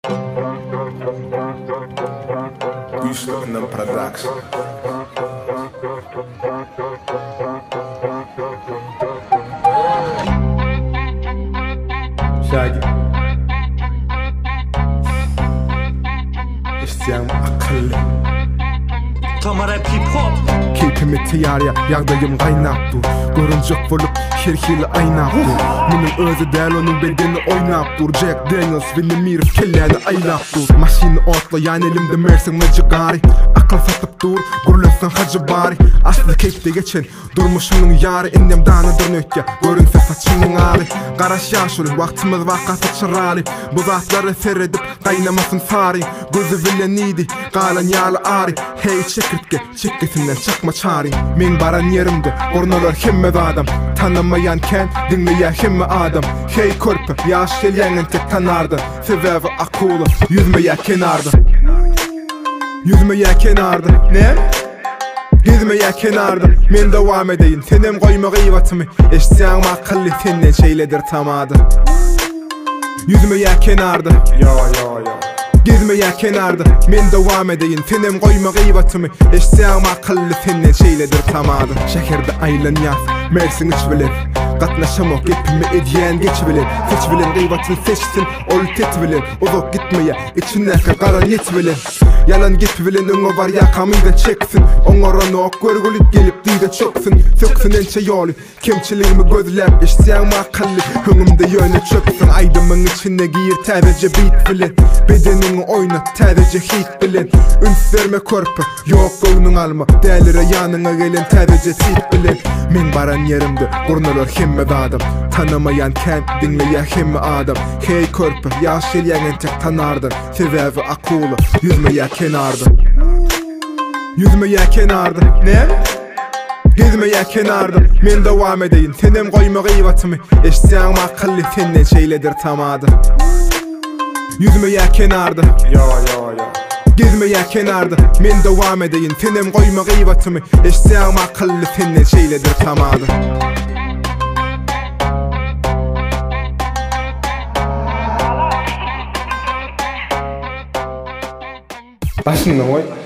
Güçlüğünden Production. Şagi İsteyen akıllı Tamara hip hop Keyfimi tiyarya yağdayım kaynaptı Görüncek bolup şerhili aynaptı Minin özü del onun bedeni oynaptı Jack Daniels Vinimir kelleni aylaptı Maşini otla yan elimde Mersin Magigari Akıl satıp dur gurlesin hacı bari Aslı keyfte geçen durmuşunun yarı Ennem danıdır nötya görünse saçının ağrı Qaraş yaşul vaktimiz vakası çırali Bu zatları seyredip kaynamasın fari Gözü villeniydi qalan yağlı ağrı Hey çekirtke çekkesinden çakma çari Men baran yerimde ornalar hemme adam Tanımayan ken dinleyen hemme adam Hey körpü yaş gelyenin tek tanardı Sebebi akulu yüzmeye kenardı Yüzmeye kenardı Ne? Gizmeye kenardı Men devam edeyim Senem koyma gıyvatımı Eştiyan akıllı senden şeyledir tamadı Yüzmeye kenardı Gizmeye kenardı Men devam edeyim Senem koyma gıyvatımı Eştiyan akıllı senden şeyledir tamadı Şehirde aylan yaz Mersin iç bilen Katnaşamok ipimi ediyen geç bilen Seç bilen gıyvatını seçsin Ol tet bilen Uzak gitmeye içindeki karan yet bilen Yalan git bilen önü var ya kamıyla çeksin Onlara nok görgülüp gelip dide çöksün Söksün ençe yolu Kemçiliğimi gözlep İştiyan akıllı Hüngümde yöne çöksün Aydımın içine giyir tədəcə beat bilen Bedenini oynat tədəcə hit bilen Üns verme körpü Yok gönlün alma Dəlirə yanına gelen tədəcə sit bilen Men baran yerimde Gurnalar hemme adam Tanımayan ken dinleyen hemme adam Hey körpü yaş gelyenin tek tanardın Sebebi akulu yüzmeye kenardı Yüzmeye kenardı Ne? Gizmeye kenardı Men devam edeyim Senem koyma gıyvatımı Eştiyan akıllı senden şeyledir tamadı Yüzmeye kenardı Gizmeye kenardı Men devam edeyim Senem koyma gıyvatımı Eştiyan akıllı senden şeyledir tamadı Başında oy